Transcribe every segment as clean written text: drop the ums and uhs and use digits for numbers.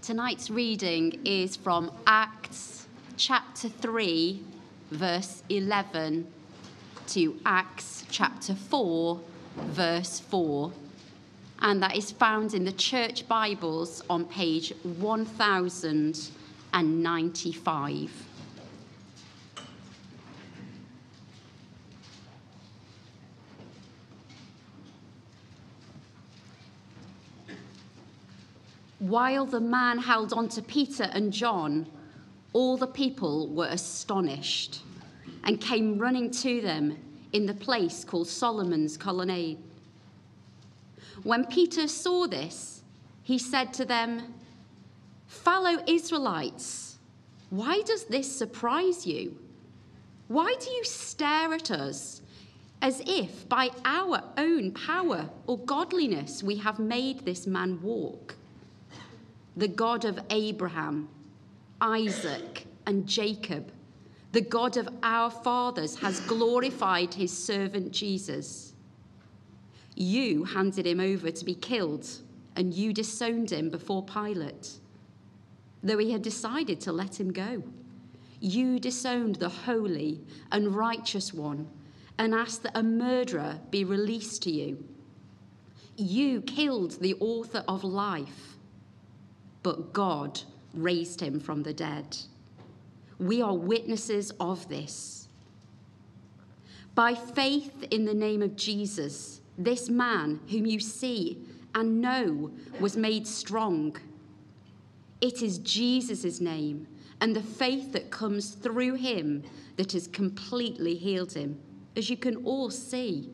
Tonight's reading is from Acts chapter 3, verse 11 to Acts chapter 4, verse 4. And that is found in the Church Bibles on page 1095. While the man held on to Peter and John, all the people were astonished and came running to them in the place called Solomon's Colonnade. When Peter saw this, he said to them, "Fellow Israelites, why does this surprise you? Why do you stare at us as if by our own power or godliness we have made this man walk? The God of Abraham, Isaac, and Jacob, the God of our fathers, has glorified his servant Jesus. You handed him over to be killed, and you disowned him before Pilate, though he had decided to let him go. You disowned the holy and righteous one and asked that a murderer be released to you. You killed the author of life, but God raised him from the dead. We are witnesses of this. By faith in the name of Jesus, this man whom you see and know was made strong. It is Jesus' name and the faith that comes through him that has completely healed him, as you can all see.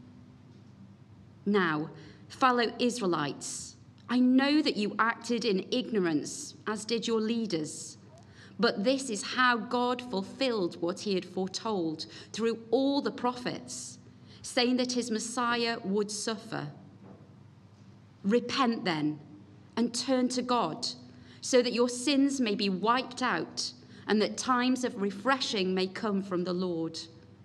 Now, fellow Israelites, I know that you acted in ignorance, as did your leaders, but this is how God fulfilled what he had foretold through all the prophets, saying that his Messiah would suffer. Repent then and turn to God, so that your sins may be wiped out and that times of refreshing may come from the Lord.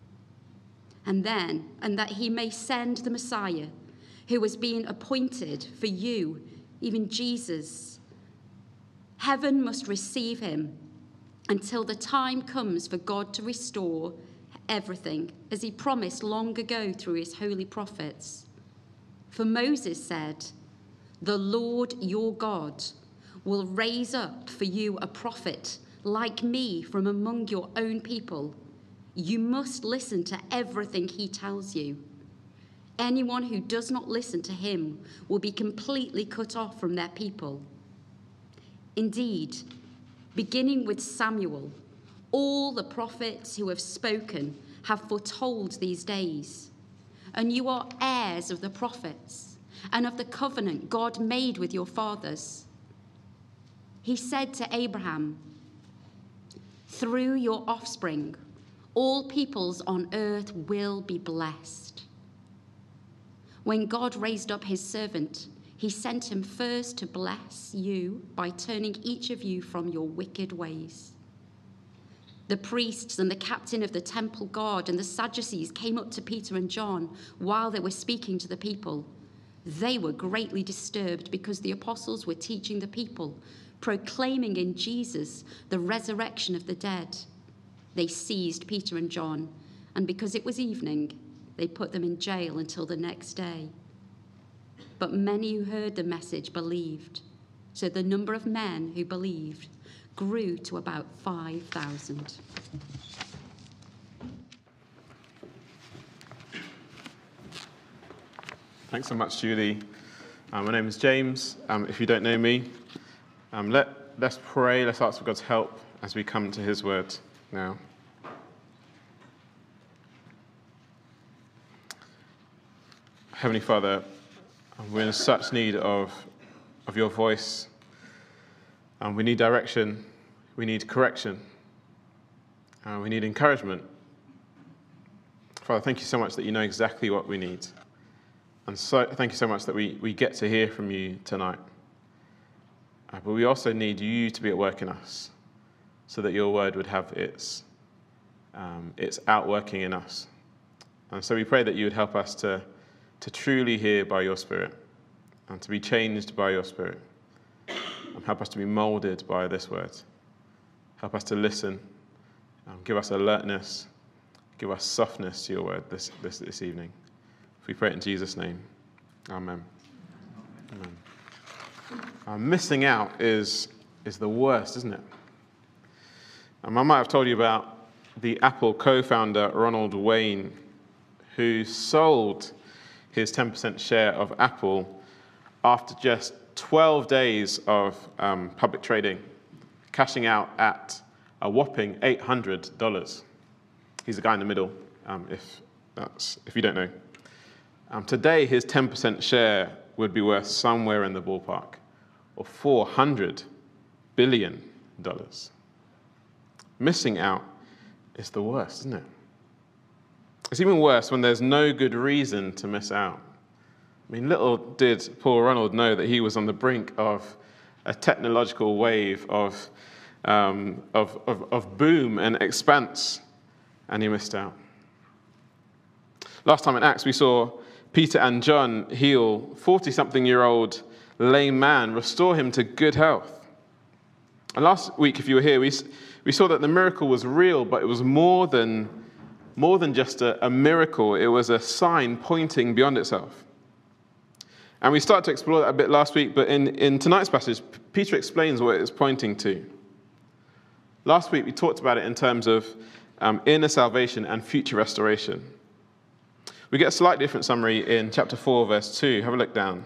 And that he may send the Messiah, who was being appointed for you, even Jesus. Heaven must receive him until the time comes for God to restore everything, as he promised long ago through his holy prophets. For Moses said, "The Lord your God will raise up for you a prophet like me from among your own people. You must listen to everything he tells you. Anyone who does not listen to him will be completely cut off from their people." Indeed, beginning with Samuel, all the prophets who have spoken have foretold these days. And you are heirs of the prophets and of the covenant God made with your fathers. He said to Abraham, "Through your offspring, all peoples on earth will be blessed." When God raised up his servant, he sent him first to bless you by turning each of you from your wicked ways. The priests and the captain of the temple guard and the Sadducees came up to Peter and John while they were speaking to the people. They were greatly disturbed because the apostles were teaching the people, proclaiming in Jesus the resurrection of the dead. They seized Peter and John, and because it was evening, they put them in jail until the next day. But many who heard the message believed, so the number of men who believed grew to about 5,000. Thanks so much, Julie. My name is James. If you don't know me, let's pray. Let's ask for God's help as we come to his word now. Heavenly Father, we're in such need of your voice. We need direction. We need correction. We need encouragement. Father, thank you so much that you know exactly what we need. And so thank you so much that we get to hear from you tonight. But we also need you to be at work in us so that your word would have its outworking in us. And so we pray that you would help us to truly hear by your Spirit and to be changed by your Spirit. Help us to be molded by this word. Help us to listen. Give us alertness. Give us softness to your word this evening. If we pray it in Jesus' name, amen. Amen. Missing out is the worst, isn't it? I might have told you about the Apple co-founder Ronald Wayne, who sold his 10% share of Apple after just 12 days of public trading, cashing out at a whopping $800. He's the guy in the middle, if you don't know. Today, his 10% share would be worth somewhere in the ballpark of $400 billion. Missing out is the worst, isn't it? It's even worse when there's no good reason to miss out. I mean, little did Paul Ronald know that he was on the brink of a technological wave of boom and expanse, and he missed out. Last time in Acts, we saw Peter and John heal 40-something-year-old lame man, restore him to good health. And last week, if you were here, we saw that the miracle was real, but it was more than just a miracle. It was a sign pointing beyond itself. And we started to explore that a bit last week, but in tonight's passage, Peter explains what it's pointing to. Last week, we talked about it in terms of inner salvation and future restoration. We get a slightly different summary in chapter 4, verse 2. Have a look down.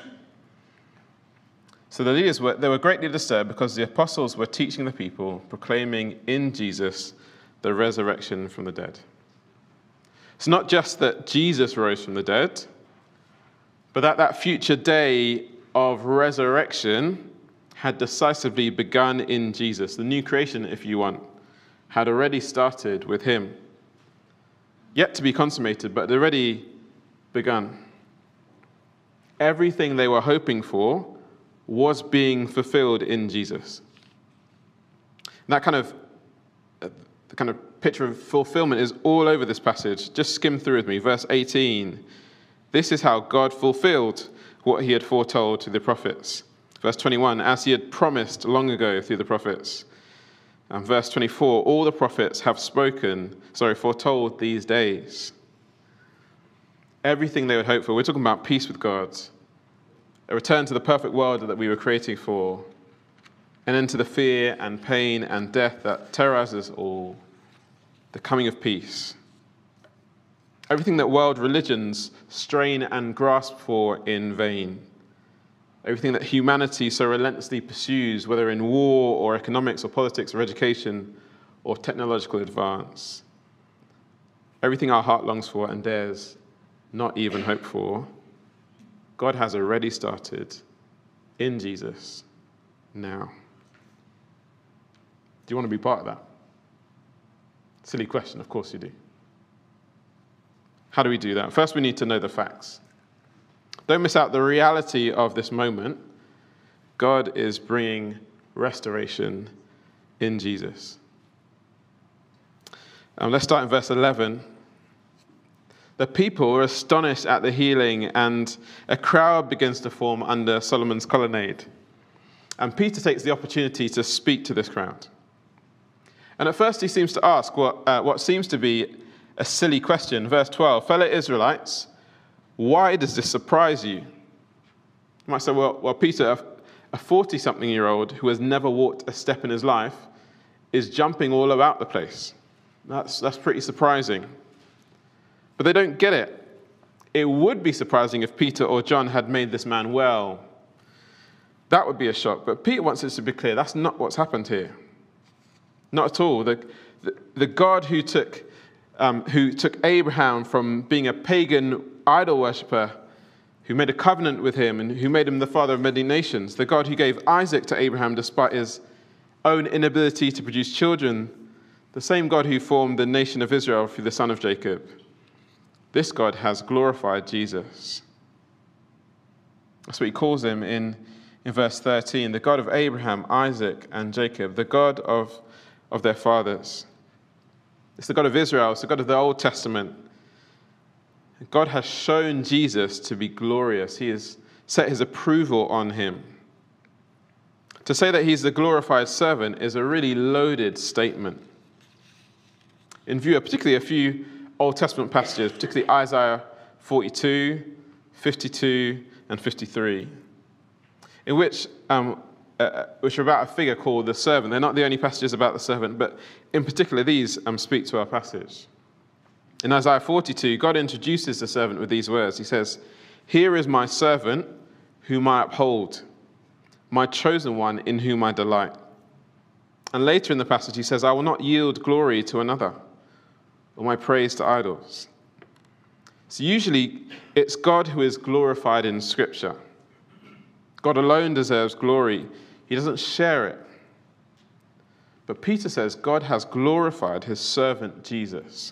So the leaders were greatly disturbed because the apostles were teaching the people, proclaiming in Jesus the resurrection from the dead. It's not just that Jesus rose from the dead, but that future day of resurrection had decisively begun in Jesus. The new creation, if you want, had already started with him. Yet to be consummated, but already begun. Everything they were hoping for was being fulfilled in Jesus. And that kind of picture of fulfillment is all over this passage. Just skim through with me. Verse 18. This is how God fulfilled what he had foretold to the prophets. Verse 21, as he had promised long ago through the prophets. And verse 24, all the prophets have foretold these days. Everything they would hope for. We're talking about peace with God, a return to the perfect world that we were creating for, and into the fear and pain and death that terrorizes all, the coming of peace. Everything that world religions strain and grasp for in vain. Everything that humanity so relentlessly pursues, whether in war or economics or politics or education or technological advance. Everything our heart longs for and dares not even hope for, God has already started in Jesus now. Do you want to be part of that? Silly question, of course you do. How do we do that? First, we need to know the facts. Don't miss out the reality of this moment. God is bringing restoration in Jesus. Let's start in verse 11. The people were astonished at the healing, and a crowd begins to form under Solomon's colonnade. And Peter takes the opportunity to speak to this crowd. And at first he seems to ask what seems to be a silly question. Verse 12, fellow Israelites, why does this surprise you? You might say, well, Peter, a 40-something-year-old who has never walked a step in his life, is jumping all about the place. That's pretty surprising. But they don't get it. It would be surprising if Peter or John had made this man well. That would be a shock. But Peter wants us to be clear, that's not what's happened here. Not at all. The God who took Abraham from being a pagan idol worshipper, who made a covenant with him and who made him the father of many nations, the God who gave Isaac to Abraham despite his own inability to produce children, the same God who formed the nation of Israel through the son of Jacob, this God has glorified Jesus. That's what he calls him in verse 13, the God of Abraham, Isaac, and Jacob, the God of their fathers. It's the God of Israel, it's the God of the Old Testament. God has shown Jesus to be glorious. He has set his approval on him. To say that he's the glorified servant is a really loaded statement. In view of particularly a few Old Testament passages, particularly Isaiah 42, 52, and 53, in which are about a figure called the servant. They're not the only passages about the servant, but in particular these speak to our passage. In Isaiah 42, God introduces the servant with these words. He says, "Here is my servant whom I uphold, my chosen one in whom I delight." And later in the passage he says, "I will not yield glory to another, or my praise to idols." So usually it's God who is glorified in Scripture. God alone deserves glory. He doesn't share it. But Peter says God has glorified his servant Jesus.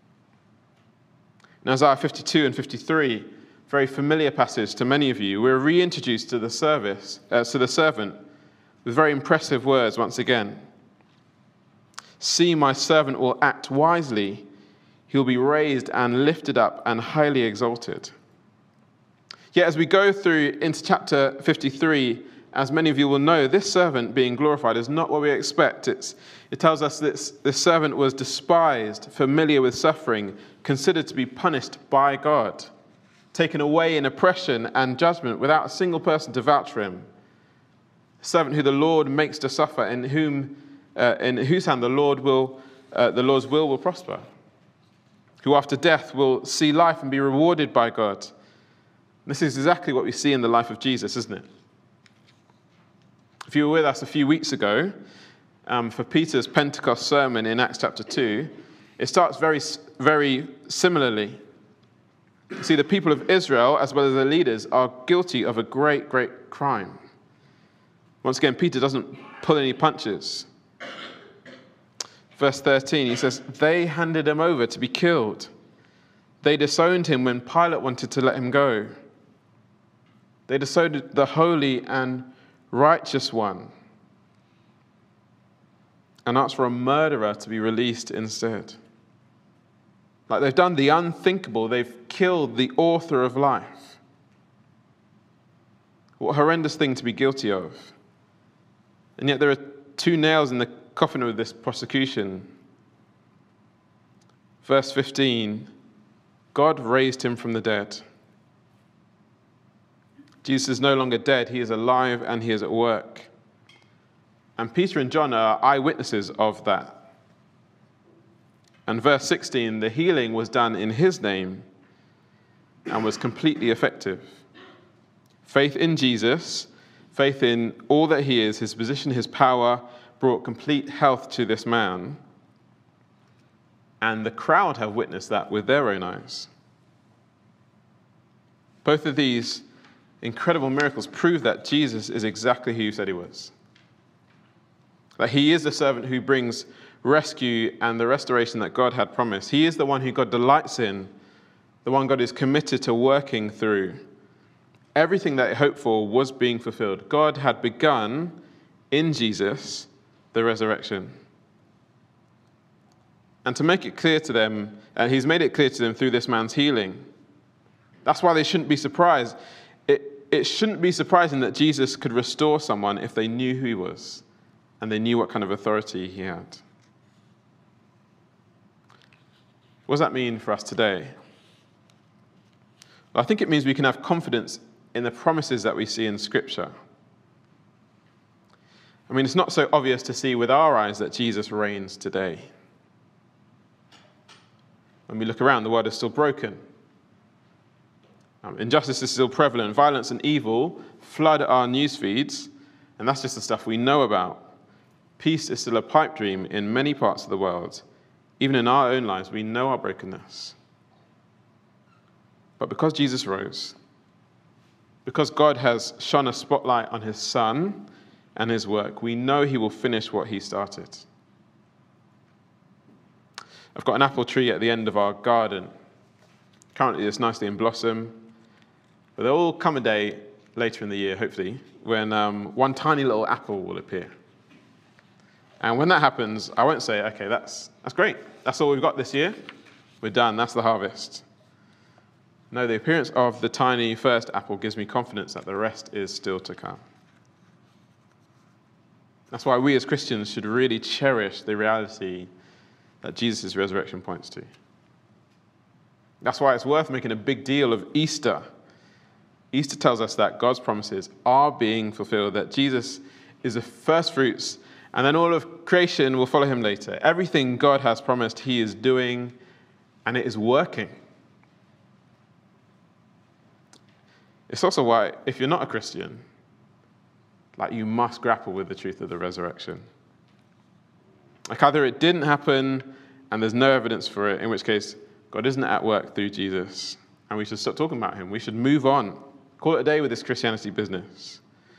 In Isaiah 52 and 53, very familiar passage to many of you, we're reintroduced to the servant with very impressive words once again. "See, my servant will act wisely. He will be raised and lifted up and highly exalted." Yet as we go through into chapter 53, as many of you will know, this servant being glorified is not what we expect. It tells us this servant was despised, familiar with suffering, considered to be punished by God, taken away in oppression and judgment without a single person to vouch for him. A servant who the Lord makes to suffer, in whose hand the Lord's will will prosper, who after death will see life and be rewarded by God. This is exactly what we see in the life of Jesus, isn't it? If you were with us a few weeks ago, for Peter's Pentecost sermon in Acts chapter 2, it starts very, very similarly. See, the people of Israel, as well as their leaders, are guilty of a great, great crime. Once again, Peter doesn't pull any punches. Verse 13, he says, "They handed him over to be killed. They disowned him when Pilate wanted to let him go. They disowned the holy and righteous one and asked for a murderer to be released instead." Like they've done the unthinkable. They've killed the author of life. What a horrendous thing to be guilty of. And yet there are two nails in the coffin of this prosecution. Verse 15, God raised him from the dead. Jesus is no longer dead. He is alive and he is at work. And Peter and John are eyewitnesses of that. And verse 16, the healing was done in his name and was completely effective. Faith in Jesus, faith in all that he is, his position, his power, brought complete health to this man. And the crowd have witnessed that with their own eyes. Both of these incredible miracles prove that Jesus is exactly who he said he was. That he is the servant who brings rescue and the restoration that God had promised. He is the one who God delights in, the one God is committed to working through. Everything that he hoped for was being fulfilled. God had begun in Jesus the resurrection. And to make it clear to them, and he's made it clear to them through this man's healing. That's why they shouldn't be surprised. It shouldn't be surprising that Jesus could restore someone if they knew who he was and they knew what kind of authority he had. What does that mean for us today? Well, I think it means we can have confidence in the promises that we see in Scripture. I mean, it's not so obvious to see with our eyes that Jesus reigns today. When we look around, the world is still broken. Injustice is still prevalent. Violence and evil flood our news feeds, and that's just the stuff we know about. Peace is still a pipe dream in many parts of the world. Even in our own lives, we know our brokenness. But because Jesus rose, because God has shone a spotlight on his Son and his work, we know he will finish what he started. I've got an apple tree at the end of our garden. Currently, it's nicely in blossom. But there will come a day later in the year, hopefully, when one tiny little apple will appear. And when that happens, I won't say, okay, that's great. That's all we've got this year. We're done. That's the harvest. No, the appearance of the tiny first apple gives me confidence that the rest is still to come. That's why we as Christians should really cherish the reality that Jesus' resurrection points to. That's why it's worth making a big deal of Easter. Easter tells us that God's promises are being fulfilled, that Jesus is the first fruits, and then all of creation will follow him later. Everything God has promised, he is doing, and it is working. It's also why, if you're not a Christian, you must grapple with the truth of the resurrection. Either it didn't happen and there's no evidence for it, in which case God isn't at work through Jesus, and we should stop talking about him. We should move on. Call it a day with this Christianity business.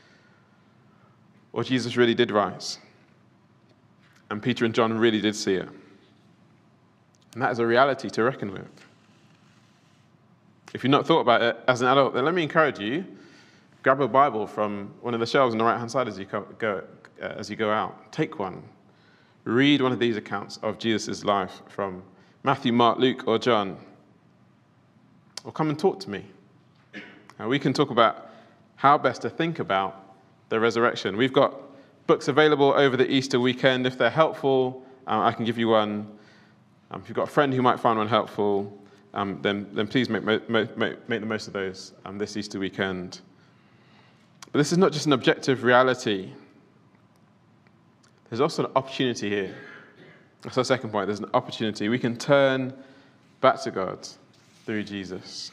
Or Jesus really did rise, and Peter and John really did see it. And that is a reality to reckon with. If you've not thought about it as an adult, then let me encourage you, grab a Bible from one of the shelves on the right-hand side as you go out. Take one. Read one of these accounts of Jesus' life from Matthew, Mark, Luke, or John. Or come and talk to me. We can talk about how best to think about the resurrection. We've got books available over the Easter weekend. If they're helpful, I can give you one. If you've got a friend who might find one helpful, then please make the most of those this Easter weekend. But this is not just an objective reality. There's also an opportunity here. That's our second point. There's an opportunity. We can turn back to God through Jesus.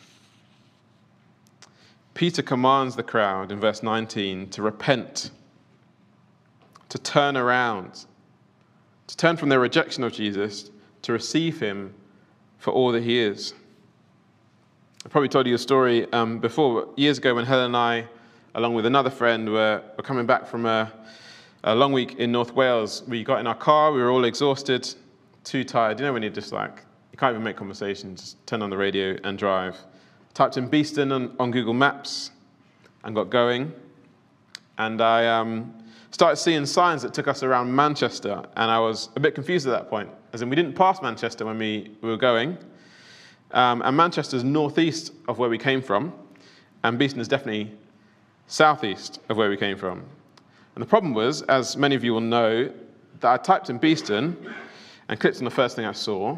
Peter commands the crowd in verse 19 to repent, to turn around, to turn from their rejection of Jesus to receive him for all that he is. I probably told you a story before. Years ago when Helen and I, along with another friend, were coming back from a long week in North Wales, we got in our car, we were all exhausted, too tired. You know when you're just you can't even make conversation, just turn on the radio and drive. Typed in Beeston on Google Maps and got going. And I started seeing signs that took us around Manchester, and I was a bit confused at that point, as in we didn't pass Manchester when we were going. And Manchester's northeast of where we came from, and Beeston is definitely southeast of where we came from. And the problem was, as many of you will know, that I typed in Beeston and clicked on the first thing I saw.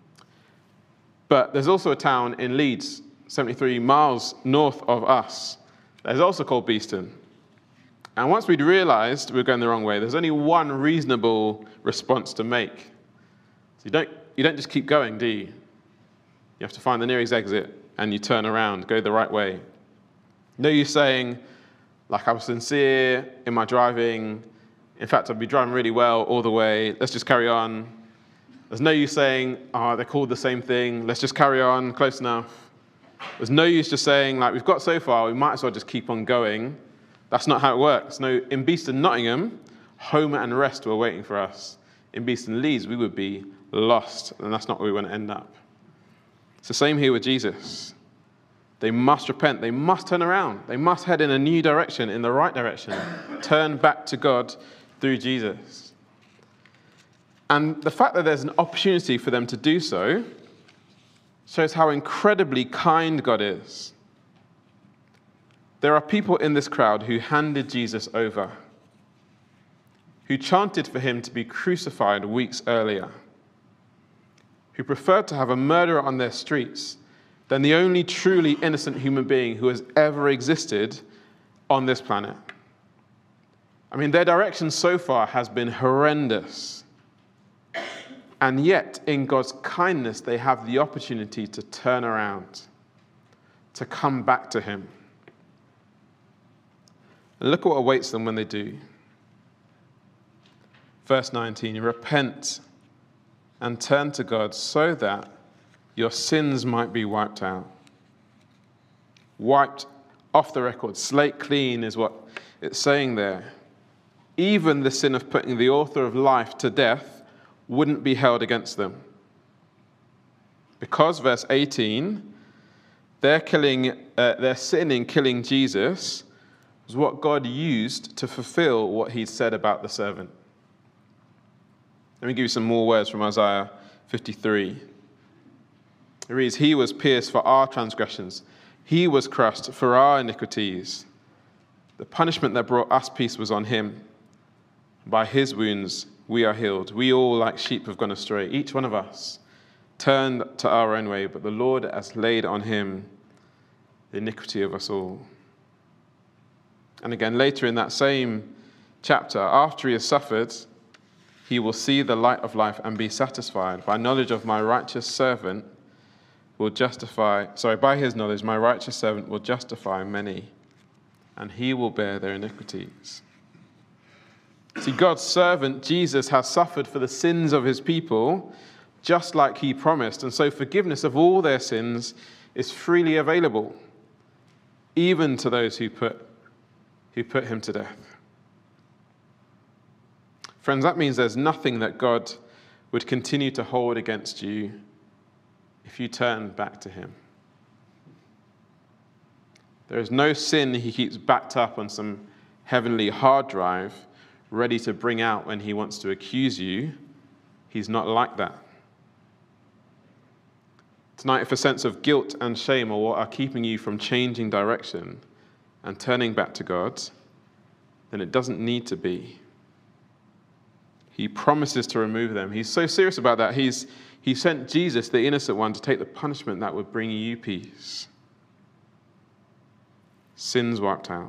But there's also a town in Leeds, 73 miles north of us, that is also called Beeston. And once we'd realized we were going the wrong way, there's only one reasonable response to make. So you don't just keep going, do you? You have to find the nearest exit and you turn around, go the right way. No use saying, I was sincere in my driving. In fact, I'd be driving really well all the way. Let's just carry on. There's no use saying, they're called the same thing. Let's just carry on, close enough. There's no use just saying, we've got so far, we might as well just keep on going. That's not how it works. No, in Beeston, Nottingham, home and rest were waiting for us. In Beeston, Leeds, we would be lost, and that's not where we want to end up. It's the same here with Jesus. They must repent. They must turn around. They must head in a new direction, in the right direction. Turn back to God through Jesus. And the fact that there's an opportunity for them to do so shows how incredibly kind God is. There are people in this crowd who handed Jesus over, who chanted for him to be crucified weeks earlier, who preferred to have a murderer on their streets than the only truly innocent human being who has ever existed on this planet. Their direction so far has been horrendous. And yet, in God's kindness, they have the opportunity to turn around, to come back to him. And look at what awaits them when they do. Verse 19, repent and turn to God so that your sins might be wiped out. Wiped off the record, slate clean is what it's saying there. Even the sin of putting the author of life to death wouldn't be held against them. Because, verse 18, their sin in killing Jesus was what God used to fulfill what he'd said about the servant. Let me give you some more words from Isaiah 53. It reads, he was pierced for our transgressions. He was crushed for our iniquities. The punishment that brought us peace was on him, By his wounds we are healed. We all, like sheep, have gone astray. Each one of us turned to our own way, but the Lord has laid on him the iniquity of us all. And again, later in that same chapter, after he has suffered, he will see the light of life and be satisfied. By knowledge of my righteous servant will by his knowledge, my righteous servant will justify many, and he will bear their iniquities. See, God's servant, Jesus, has suffered for the sins of his people, just like he promised. And so forgiveness of all their sins is freely available, even to those who put him to death. Friends, that means there's nothing that God would continue to hold against you if you turn back to him. There is no sin he keeps backed up on some heavenly hard drive, ready to bring out when he wants to accuse you. He's not like that. Tonight, if a sense of guilt and shame are what are keeping you from changing direction and turning back to God, then it doesn't need to be. He promises to remove them. He's so serious about that. He sent Jesus, the innocent one, to take the punishment that would bring you peace. Sins wiped out.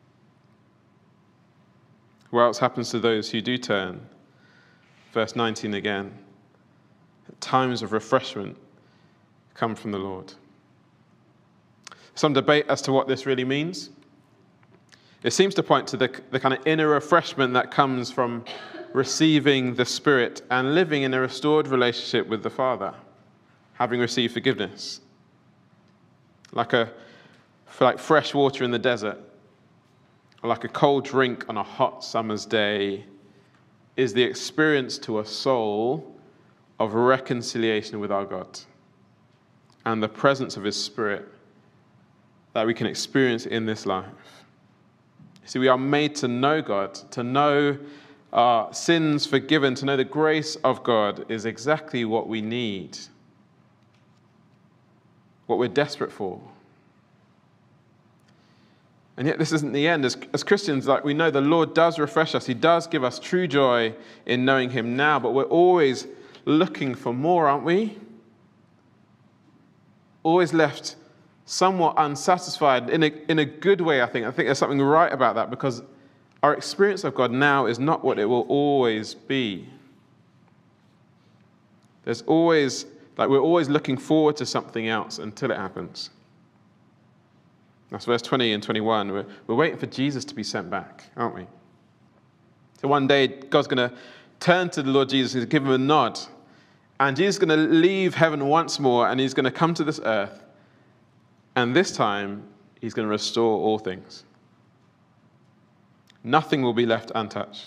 What else happens to those who do turn? Verse 19 again. Times of refreshment come from the Lord. Some debate as to what this really means. It seems to point to the kind of inner refreshment that comes from receiving the Spirit and living in a restored relationship with the Father, having received forgiveness. Like fresh water in the desert, or like a cold drink on a hot summer's day, is the experience to a soul of reconciliation with our God and the presence of his Spirit that we can experience in this life. See, we are made to know God, to know our sins forgiven, to know the grace of God is exactly what we need, what we're desperate for. And yet this isn't the end. As Christians, we know the Lord does refresh us. He does give us true joy in knowing him now, but we're always looking for more, aren't we? Always left somewhat unsatisfied in a good way, I think. I think there's something right about that, because our experience of God now is not what it will always be. We're always looking forward to something else until it happens. That's verse 20 and 21. We're waiting for Jesus to be sent back, aren't we? So one day, God's going to turn to the Lord Jesus and give him a nod. And Jesus is going to leave heaven once more, and he's going to come to this earth. And this time, he's going to restore all things. Nothing will be left untouched.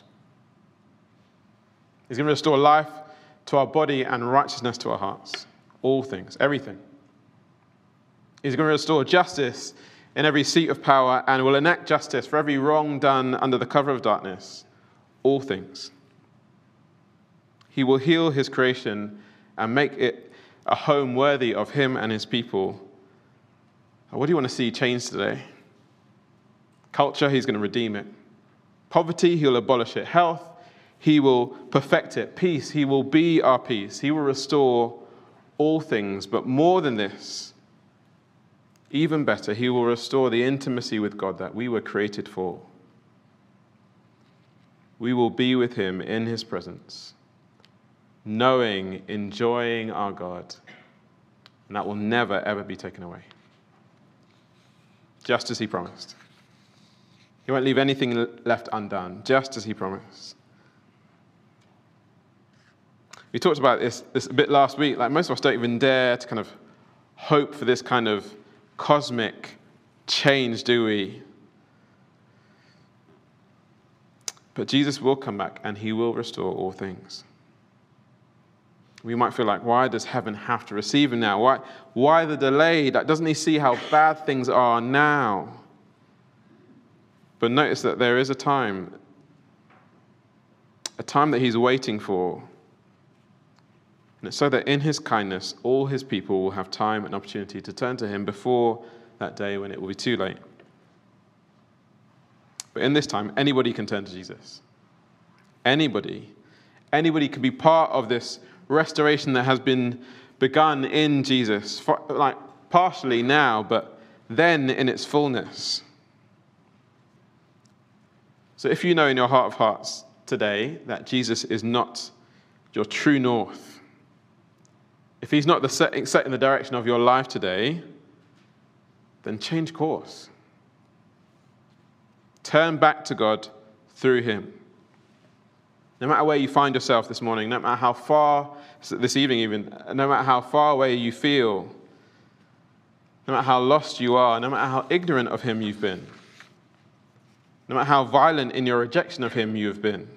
He's going to restore life to our body and righteousness to our hearts. All things, everything. He's going to restore justice in every seat of power and will enact justice for every wrong done under the cover of darkness. All things. He will heal his creation and make it a home worthy of him and his people. What do you want to see change today? Culture, he's going to redeem it. Poverty, he'll abolish it. Health, he will perfect it. Peace, he will be our peace. He will restore all things. But more than this, even better, he will restore the intimacy with God that we were created for. We will be with him in his presence, knowing, enjoying our God, and that will never, ever be taken away. Just as he promised. He won't leave anything left undone, just as he promised. We talked about this a bit last week. Most of us don't even dare to kind of hope for this kind of cosmic change, do we? But Jesus will come back and he will restore all things. We might feel like, why does heaven have to receive him now? Why the delay? Doesn't he see how bad things are now? But notice that there is a time that he's waiting for. And it's so that in his kindness, all his people will have time and opportunity to turn to him before that day when it will be too late. But in this time, anybody can turn to Jesus. Anybody can be part of this restoration that has been begun in Jesus, like partially now, but then in its fullness. So if you know in your heart of hearts today that Jesus is not your true north, if he's not setting the direction of your life today, then change course. Turn back to God through him. No matter where you find yourself this morning, no matter how far, this evening even, no matter how far away you feel, no matter how lost you are, no matter how ignorant of him you've been, no matter how violent in your rejection of him you have been,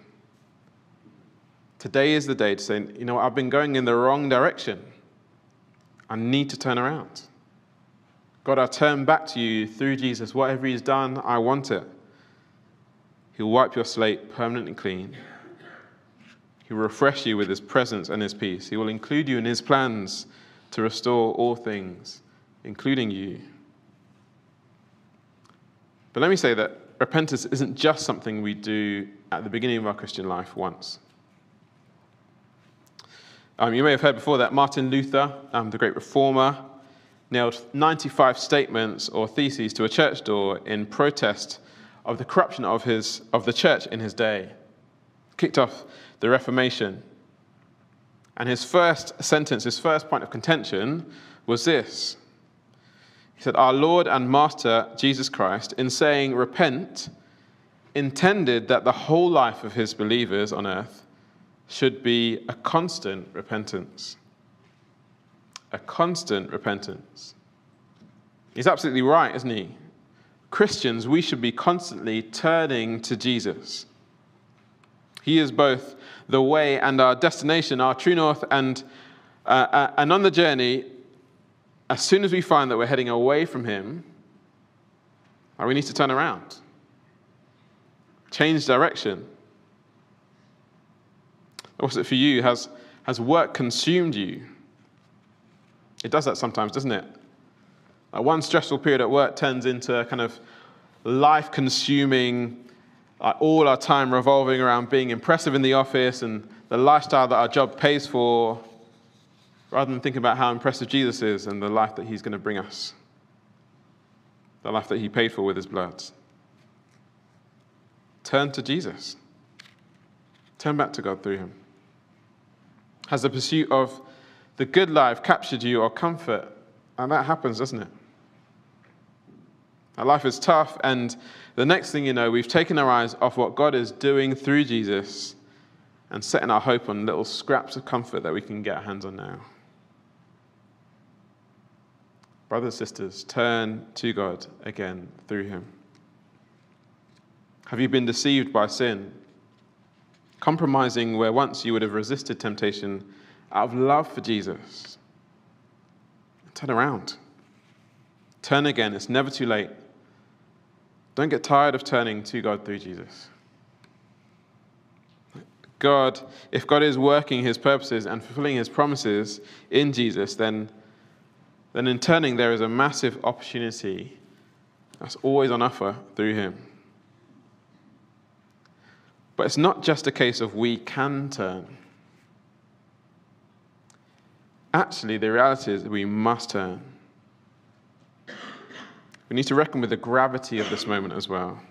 today is the day to say, you know what, I've been going in the wrong direction. I need to turn around. God, I turn back to you through Jesus. Whatever he's done, I want it. He'll wipe your slate permanently clean. He will refresh you with his presence and his peace. He will include you in his plans to restore all things, including you. But let me say that repentance isn't just something we do at the beginning of our Christian life once. You may have heard before that Martin Luther, the great reformer, nailed 95 statements or theses to a church door in protest of the corruption of the church in his day. Kicked off the Reformation. And his first sentence, his first point of contention was this. He said, "Our Lord and Master Jesus Christ, in saying repent, intended that the whole life of his believers on earth should be a constant repentance." A constant repentance. He's absolutely right, isn't he? Christians, we should be constantly turning to Jesus. He is both the way and our destination, our true north, and on the journey, as soon as we find that we're heading away from him, we need to turn around. Change direction. What's it for you? Has work consumed you? It does that sometimes, doesn't it? One stressful period at work turns into a kind of life-consuming, all our time revolving around being impressive in the office and the lifestyle that our job pays for, rather than thinking about how impressive Jesus is and the life that he's going to bring us, the life that he paid for with his blood. Turn to Jesus. Turn back to God through him. Has the pursuit of the good life captured you or comfort? And that happens, doesn't it? Our life is tough, and the next thing you know, we've taken our eyes off what God is doing through Jesus and setting our hope on little scraps of comfort that we can get our hands on now. Brothers and sisters, turn to God again through him. Have you been deceived by sin? Compromising where once you would have resisted temptation out of love for Jesus? Turn around. Turn again. It's never too late. Don't get tired of turning to God through Jesus. If God is working his purposes and fulfilling his promises in Jesus, then in turning there is a massive opportunity that's always on offer through him. But it's not just a case of we can turn. Actually, the reality is that we must turn. We need to reckon with the gravity of this moment as well.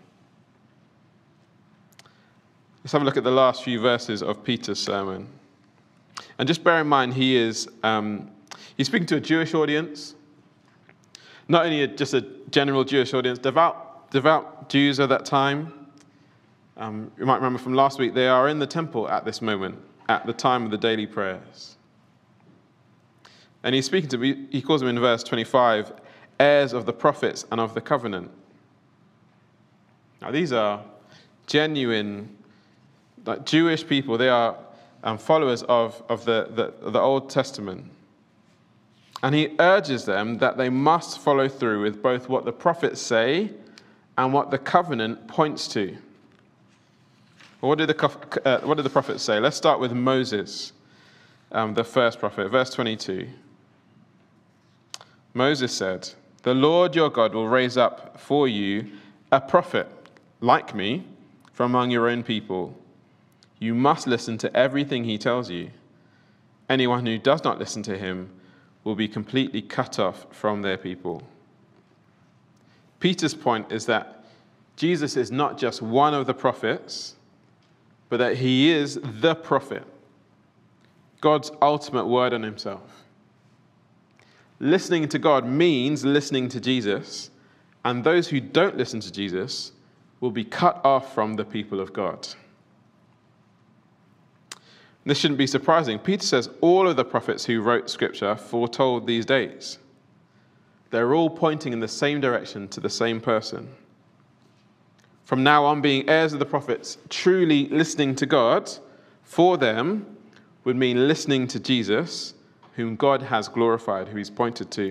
Let's have a look at the last few verses of Peter's sermon. And just bear in mind, he's speaking to a Jewish audience. Not only just a general Jewish audience, devout Jews of that time. You might remember from last week, they are in the temple at this moment, at the time of the daily prayers. And he's speaking to, he calls them in verse 25, heirs of the prophets and of the covenant. Now these are genuine, Jewish people. They are followers of the Old Testament. And he urges them that they must follow through with both what the prophets say and what the covenant points to. Well, what did the prophets say? Let's start with Moses, the first prophet, verse 22. Moses said, "The Lord your God will raise up for you a prophet like me from among your own people. You must listen to everything he tells you. Anyone who does not listen to him will be completely cut off from their people. Peter's point is that Jesus is not just one of the prophets, but that he is the prophet, God's ultimate word on himself. Listening to God means listening to Jesus, and those who don't listen to Jesus will be cut off from the people of God. This shouldn't be surprising. Peter says all of the prophets who wrote Scripture foretold these days. They're all pointing in the same direction to the same person. From now on, being heirs of the prophets, truly listening to God for them would mean listening to Jesus, whom God has glorified, who he's pointed to.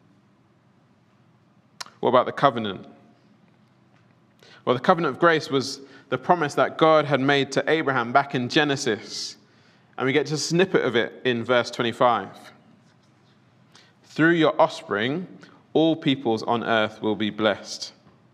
What about the covenant? Well, the covenant of grace was the promise that God had made to Abraham back in Genesis. And we get just a snippet of it in verse 25. Through your offspring, all peoples on earth will be blessed.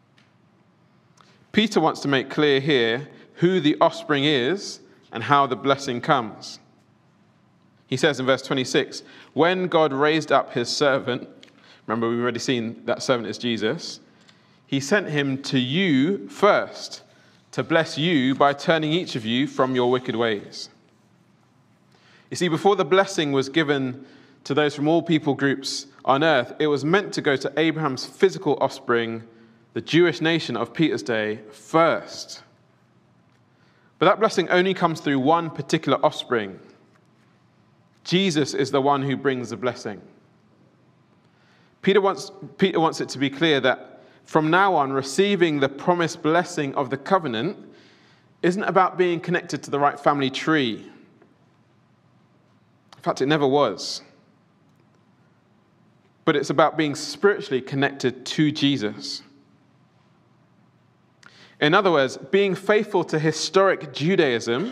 Peter wants to make clear here who the offspring is and how the blessing comes. He says in verse 26, when God raised up his servant, remember we've already seen that servant is Jesus, he sent him to you first to bless you by turning each of you from your wicked ways. You see, before the blessing was given to those from all people groups on earth, it was meant to go to Abraham's physical offspring, the Jewish nation of Peter's day, first. But that blessing only comes through one particular offspring. Jesus is the one who brings the blessing. Peter wants it to be clear that from now on, receiving the promised blessing of the covenant isn't about being connected to the right family tree. In fact, it never was. But it's about being spiritually connected to Jesus. In other words, being faithful to historic Judaism,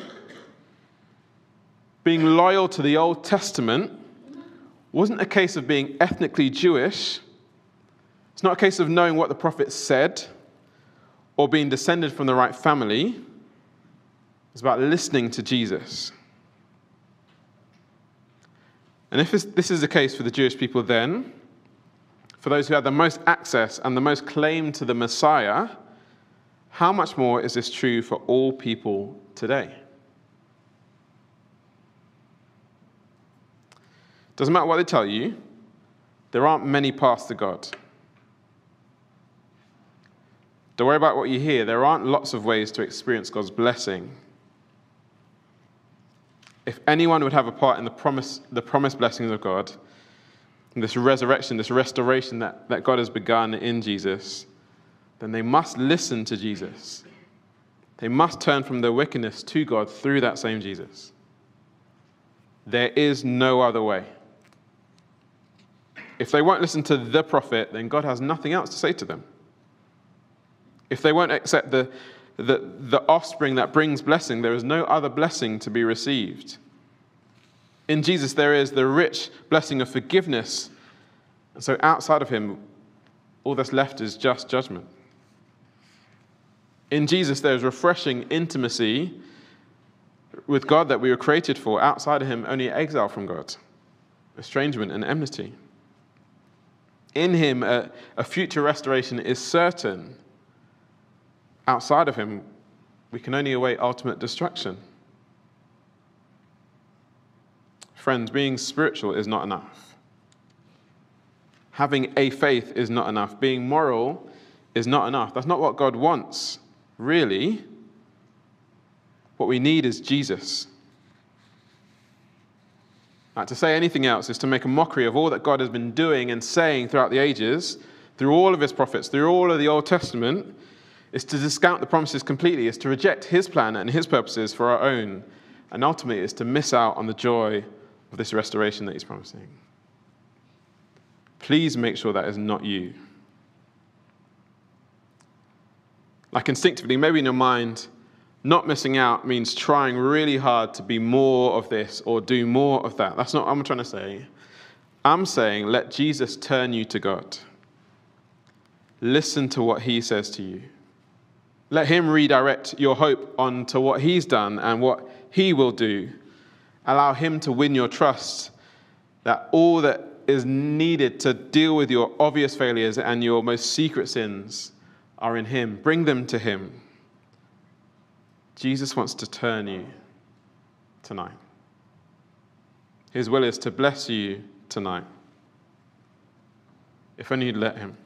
being loyal to the Old Testament, wasn't a case of being ethnically Jewish. It's not a case of knowing what the prophets said or being descended from the right family. It's about listening to Jesus. And if this is the case for the Jewish people then, for those who had the most access and the most claim to the Messiah, how much more is this true for all people today? Doesn't matter what they tell you, there aren't many paths to God. Don't worry about what you hear. There aren't lots of ways to experience God's blessing. If anyone would have a part in the promised blessings of God, this resurrection, this restoration that God has begun in Jesus, then they must listen to Jesus. They must turn from their wickedness to God through that same Jesus. There is no other way. If they won't listen to the prophet, then God has nothing else to say to them. If they won't accept the offspring that brings blessing, there is no other blessing to be received. In Jesus, there is the rich blessing of forgiveness. And so outside of him, all that's left is just judgment. In Jesus, there is refreshing intimacy with God that we were created for. Outside of him, only exile from God, estrangement and enmity. In him, a future restoration is certain. Outside of him, we can only await ultimate destruction. Friends, being spiritual is not enough. Having a faith is not enough. Being moral is not enough. That's not what God wants, really. What we need is Jesus. Now, to say anything else is to make a mockery of all that God has been doing and saying throughout the ages, through all of his prophets, through all of the Old Testament, is to discount the promises completely, is to reject his plan and his purposes for our own, and ultimately is to miss out on the joy of this restoration that he's promising. Please make sure that is not you. Like instinctively, maybe in your mind, not missing out means trying really hard to be more of this or do more of that. That's not what I'm trying to say. I'm saying let Jesus turn you to God. Listen to what he says to you. Let him redirect your hope onto what he's done and what he will do. Allow him to win your trust, that all that is needed to deal with your obvious failures and your most secret sins are in him. Bring them to him. Jesus wants to turn you tonight. His will is to bless you tonight. If only you'd let him.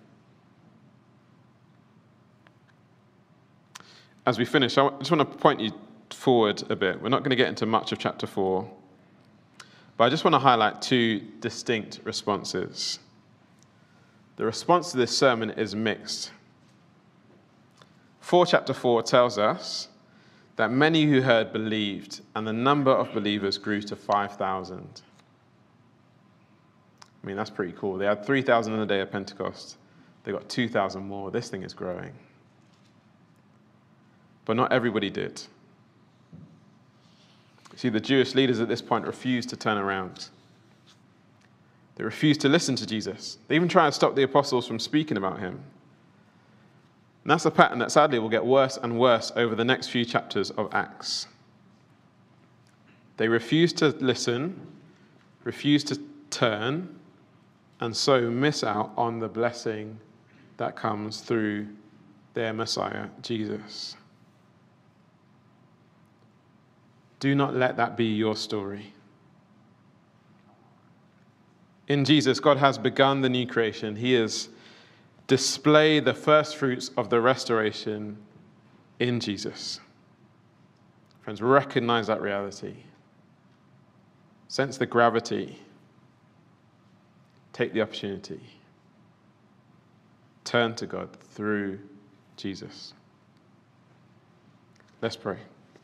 As we finish, I just want to point you forward a bit. We're not going to get into much of chapter 4, but I just want to highlight two distinct responses. The response to this sermon is mixed. Chapter 4 tells us that many who heard believed, and the number of believers grew to 5,000. I mean, that's pretty cool. They had 3,000 on the day of Pentecost. They got 2,000 more. This thing is growing. But not everybody did. See, the Jewish leaders at this point refused to turn around. They refused to listen to Jesus. They even tried to stop the apostles from speaking about him. And that's a pattern that sadly will get worse and worse over the next few chapters of Acts. They refuse to listen, refuse to turn, and so miss out on the blessing that comes through their Messiah, Jesus. Do not let that be your story. In Jesus, God has begun the new creation. He has displayed the first fruits of the restoration in Jesus. Friends, recognize that reality. Sense the gravity. Take the opportunity. Turn to God through Jesus. Let's pray.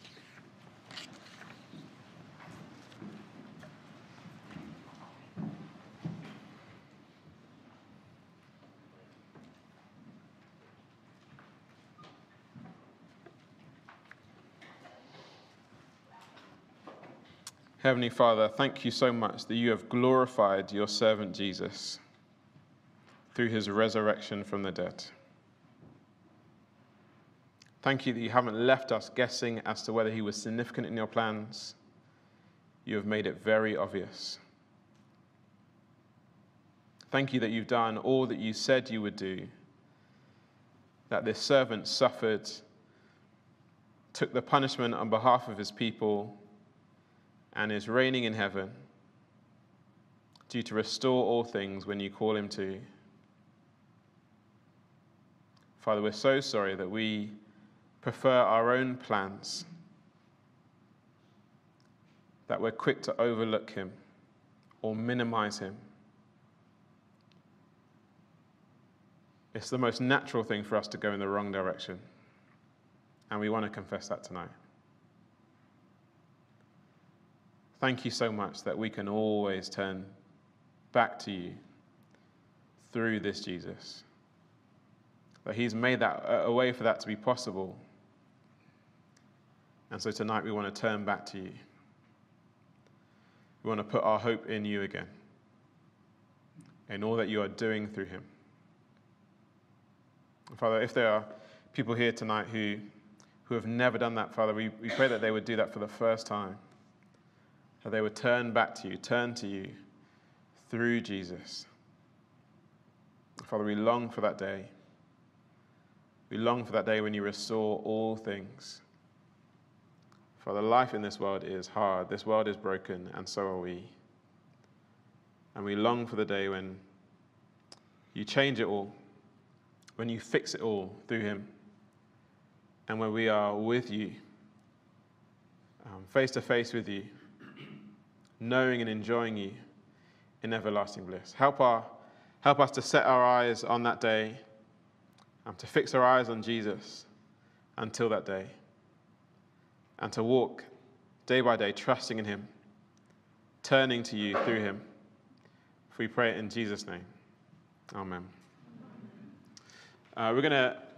Heavenly Father, thank you so much that you have glorified your servant Jesus through his resurrection from the dead. Thank you that you haven't left us guessing as to whether he was significant in your plans. You have made it very obvious. Thank you that you've done all that you said you would do, that this servant suffered, took the punishment on behalf of his people, and is reigning in heaven, due to restore all things when you call him to. Father, we're so sorry that we prefer our own plans, that we're quick to overlook him or minimize him. It's the most natural thing for us to go in the wrong direction, and we want to confess that tonight. Thank you so much that we can always turn back to you through this Jesus. That he's made that a way for that to be possible. And so tonight we want to turn back to you. We want to put our hope in you again, in all that you are doing through him. Father, if there are people here tonight who have never done that, Father, we pray that they would do that for the first time. That they would turn back to you, turn to you through Jesus. Father, we long for that day. We long for that day when you restore all things. Father, life in this world is hard. This world is broken, and so are we. And we long for the day when you change it all, when you fix it all through him, and when we are with you, face to face with you, knowing and enjoying you in everlasting bliss. Help us to set our eyes on that day, to fix our eyes on Jesus until that day, and to walk day by day, trusting in him, turning to you through him. If we pray it in Jesus' name, amen. We're going to